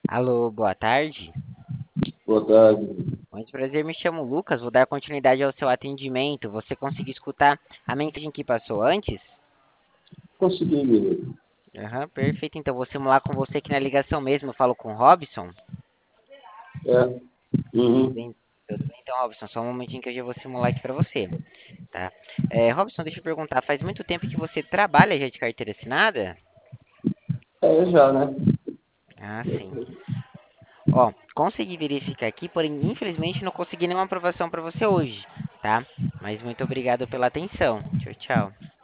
Alô, boa tarde. Boa tarde. Muito prazer, me chamo Lucas. Vou dar continuidade ao seu atendimento. Você conseguiu escutar a mensagem que passou antes? Consegui, menino. Aham, perfeito. Então vou simular com você aqui na ligação mesmo. Eu falo com o Robson. É. Tudo Uhum. bem? Tudo bem, então, Robson. Só um momentinho que eu já vou simular aqui pra você, tá? Robson, deixa eu perguntar. Faz muito tempo que você trabalha já de carteira assinada? É, já, né? Ah, sim. Ó, consegui verificar aqui, porém, infelizmente, não consegui nenhuma aprovação pra você hoje, tá? Mas muito obrigado pela atenção. Tchau, tchau.